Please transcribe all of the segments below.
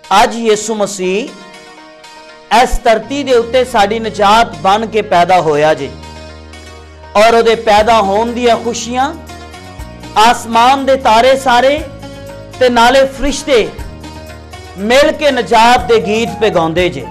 अज यसु मसीह इस धरती के उत्ते साड़ी निजात बन के पैदा होया जे और उहदे पैदा होने दी खुशियां आसमान दे तारे सारे ते नाले फरिश्ते मिल के निजात दे गीत पे गाउंदे जे।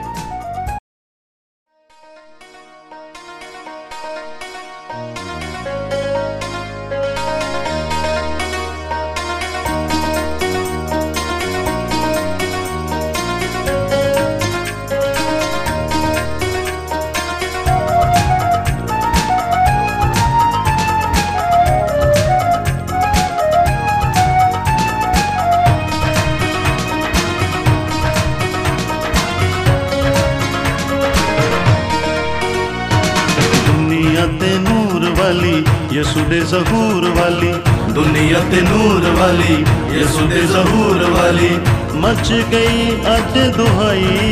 यसु दे ज़हूर वाली दुनिया ते नूर वाली यसु दे ज़हूर वाली मच गई अज दुहाई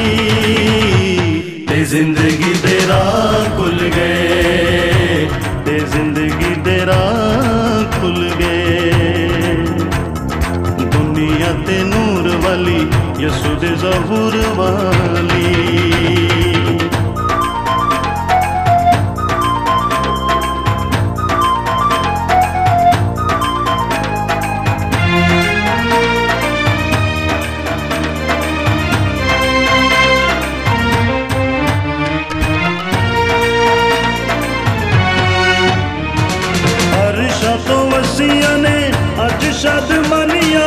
ते जिंदगी दे राह खुल गए ते जिंदगी दे राह खुल गए। दुनिया ते नूर वाली यसु दे ज़हूर वाली ने अज शद मनिया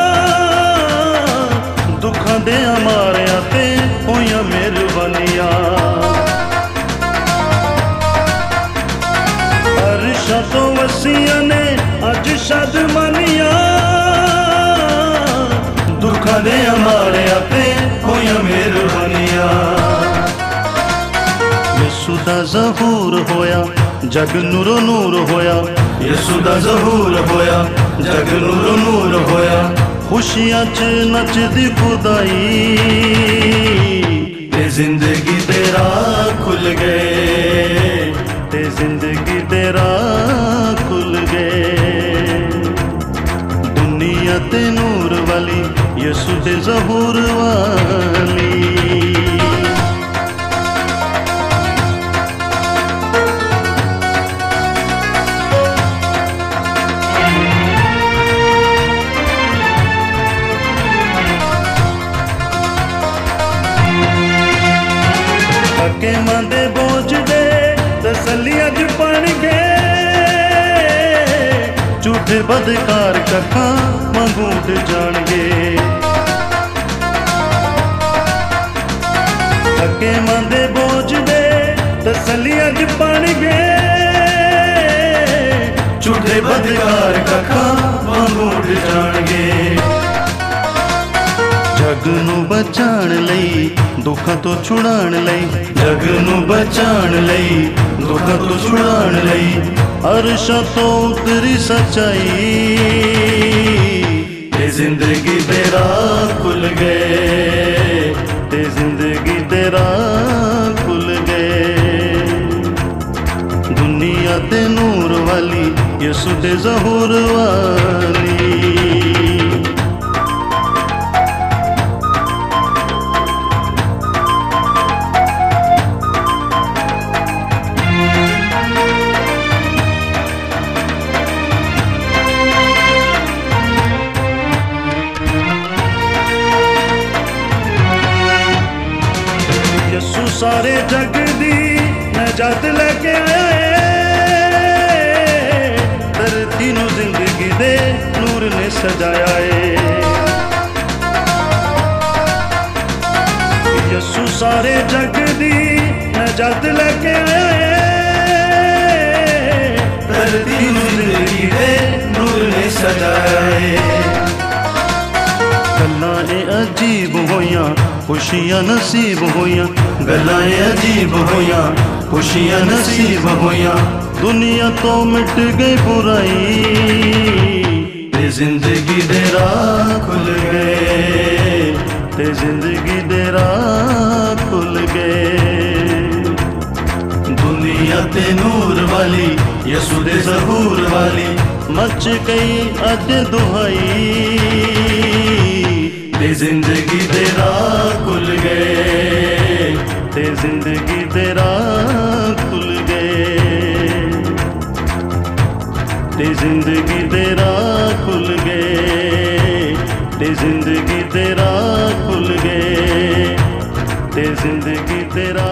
दुखा दे हमारे ते होया मेहरबानिया अरशा तो वसिया ने अज शद मनिया दुखा दे हमारे ते होया मेहरबानिया। यसु दा ज़हूर होया जग नूरो नूर होया यसु दा ज़हूर होया जग नूरो नूर होया खुशियां च नचदी खुदाई ते जिंदगी दे राह खुल गए ते जिंदगी दे राह खुल गए। दुनिया ते नूर वाली यसु दे ज़हूर वाली के मांदे बोझ दे तसल्ली अज बन गए झूठे बदकार कखा मंगूट जाणगे के मांदे बोझ दे तसल्ली अज बन गए झूठे बदकार कखा मंगूट जाणगे। जग नू बचाण लई दुखां तो छुड़ाण लई जग नू बचाण लई दुखां तो छुड़ाण लई अरशा तो उतरी सच्चाई ते जिंदगी दे राह खुल गए ते जिंदगी दे राह खुल गए। दुनिया ते नूर वाली यसु दे ज़हूर वाली सारे जग दी नजात लेके आया है धरती नू जिंदगी दे नूर ने सजाया है। यसु सारे जग दी नजात लेके आया है धरती नू जिंदगी दे नूर ने सजाया है। गल्लां अजीब होइयां खुशियां नसीब होइयां गल्लां अजीब होइयां खुशियां नसीब होइयां दुनिया तो मिट गई बुराई ते जिंदगी दे राह खुल गए ते जिंदगी दे राह खुल गए। दुनिया ते नूर वाली यसु दे ज़हूर वाली मच गई अज दुहाई ते जिंदगी जिंदगी दे राह खुल गए, ते जिंदगी दे राह खुल गए, ते जिंदगी दे राह खुल गए, ते जिंदगी दे राह